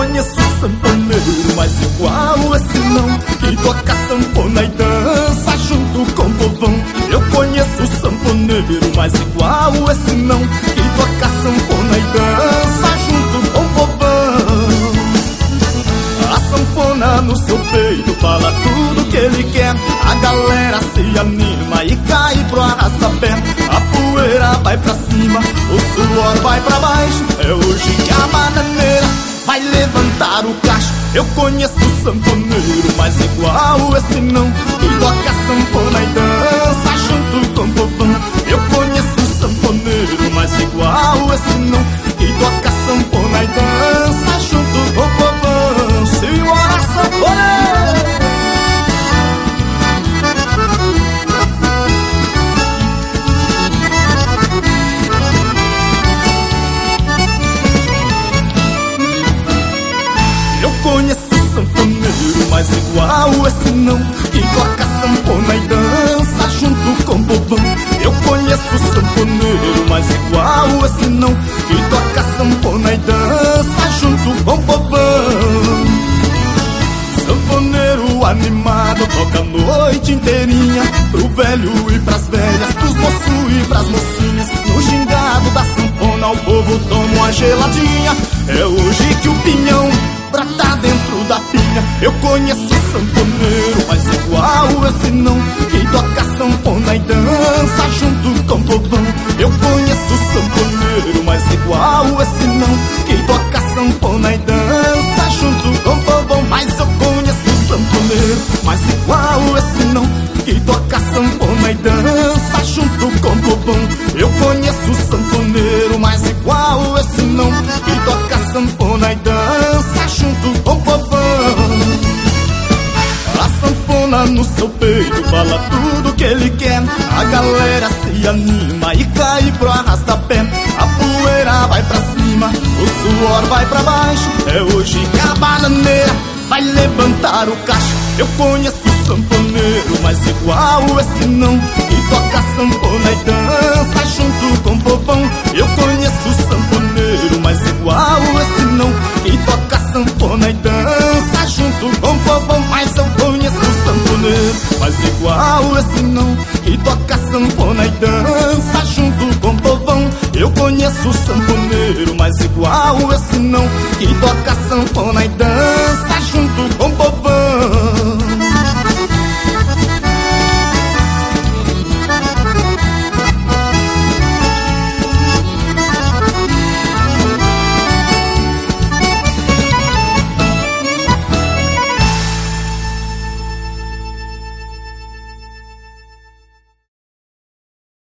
conheço sanfoneiro, mas igual esse não, que toca sanfona e dança junto com o povão. Eu conheço sanfoneiro, mas igual esse não, que toca sanfona e dança junto com o povão. A sanfona no seu peito fala tudo que ele quer. A galera se anima e cai pro arrasta-pé. A poeira vai pra cima, o suor vai pra baixo. É hoje que a bananeira vai levantar o cacho. Eu conheço sanfoneiro, mas igual esse não, que toca sanfona e dança junto com o povão. Eu conheço sanfoneiro, mas igual esse não, que toca sanfona e dança junto com o povão. Senhora sanfoneira! Eu conheço sanfoneiro, mas igual esse não, que toca sanfona e dança junto com o povão. Eu conheço sanfoneiro, mas igual esse não, que toca sanfona e dança junto com o povão. Sanfoneiro animado toca a noite inteirinha, pro velho e pras velhas, pros moços e pras mocinhas. No gingado da sanfona o povo toma uma geladinha. É hoje que o pinhão brota dentro da pinha. Eu conheço sanfoneiro, mas igual esse não, que toca sanfona e dança junto com o povão. Eu conheço sanfoneiro, mas igual esse não, que toca sanfona e dança junto com o povão. Mas eu conheço sanfoneiro, mas igual esse não, que toca sanfona e dança junto com o povão. Eu conheço sanfoneiro, mas igual esse não, que toca sanfona e dança junto com o povão. A sanfona no seu peito fala tudo que ele quer. A galera se anima e cai pro arrasta-pé. A poeira vai pra cima, o suor vai pra baixo. É hoje que a bananeira vai levantar o cacho. Eu conheço sanfoneiro, mas igual esse não, que toca sanfona e dança junto com o povão. Eu conheço sanfoneiro, mas igual esse não, que toca sanfona e dança junto com o povão. Mas eu conheço sanfoneiro, mas igual esse não, que toca sanfona e dança junto com o povão. Eu conheço sanfoneiro, mas igual esse não, que toca sanfona e dança